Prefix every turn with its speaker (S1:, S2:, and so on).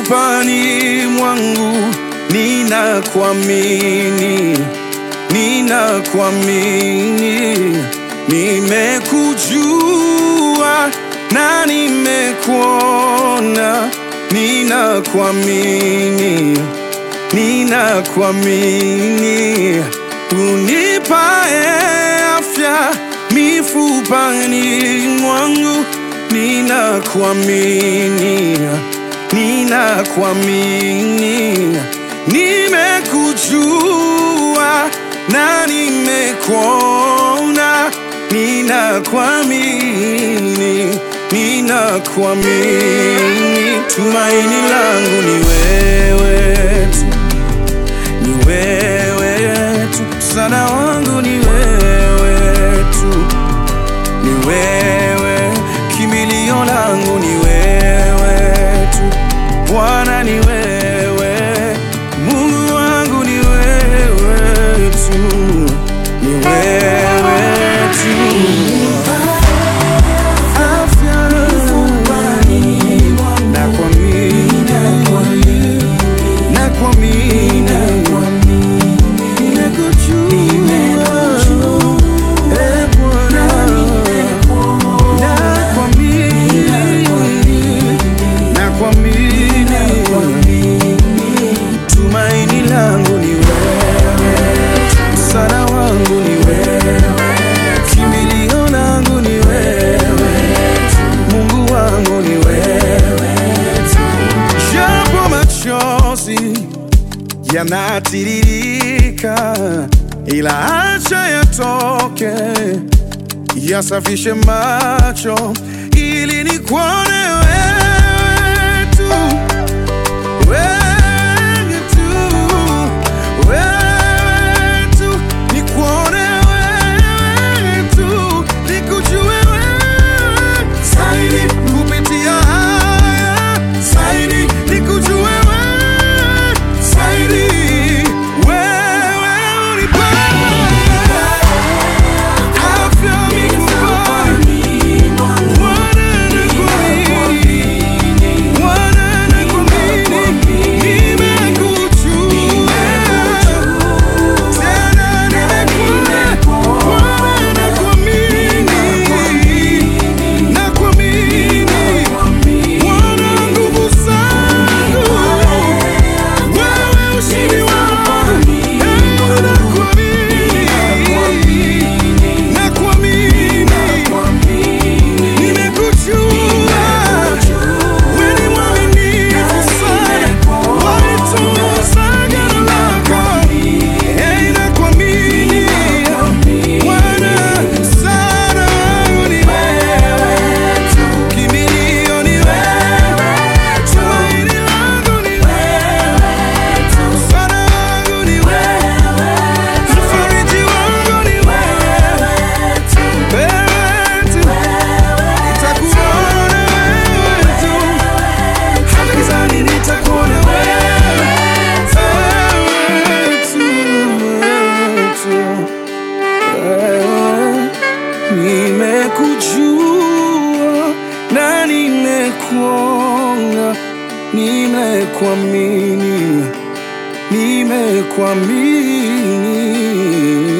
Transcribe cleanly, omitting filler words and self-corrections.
S1: mifupani mwangu ninakuamini, ninakuamini. Nimekujua na nimekuona, ninakuamini, ninakuamini. Unipae afya mifupani mwangu, ninakuamini, ninakuamini. Nimekujua na nimekuona, ninakuamini, ninakuamini. Tumaini langu ni wewe tu, ni wewe tu. Msaada wangu ni wewe tu, ni wewe. Kimbilio langu ni wewe tu, Bwana ni wewe. Mungu wangu ni wewe tu, ni wewe tu. Tumaini langu ni wewe, msaada wangu ni wewe, kimbilio langu ni wewe, Mungu wangu ni wewe. Japo machozi yanatiririka, ila acha yatoke, yasafishe macho ili nikuone wewe tu, wewe tu, wewe tu. Nikuone wewe tu, nikujue wewe zaidi, kupitia haya zaidi, nikujue wewe zaidi. Wewe unipae afya mifupani, nimekujua na nimekuona, nimekuamini, nimekuamini.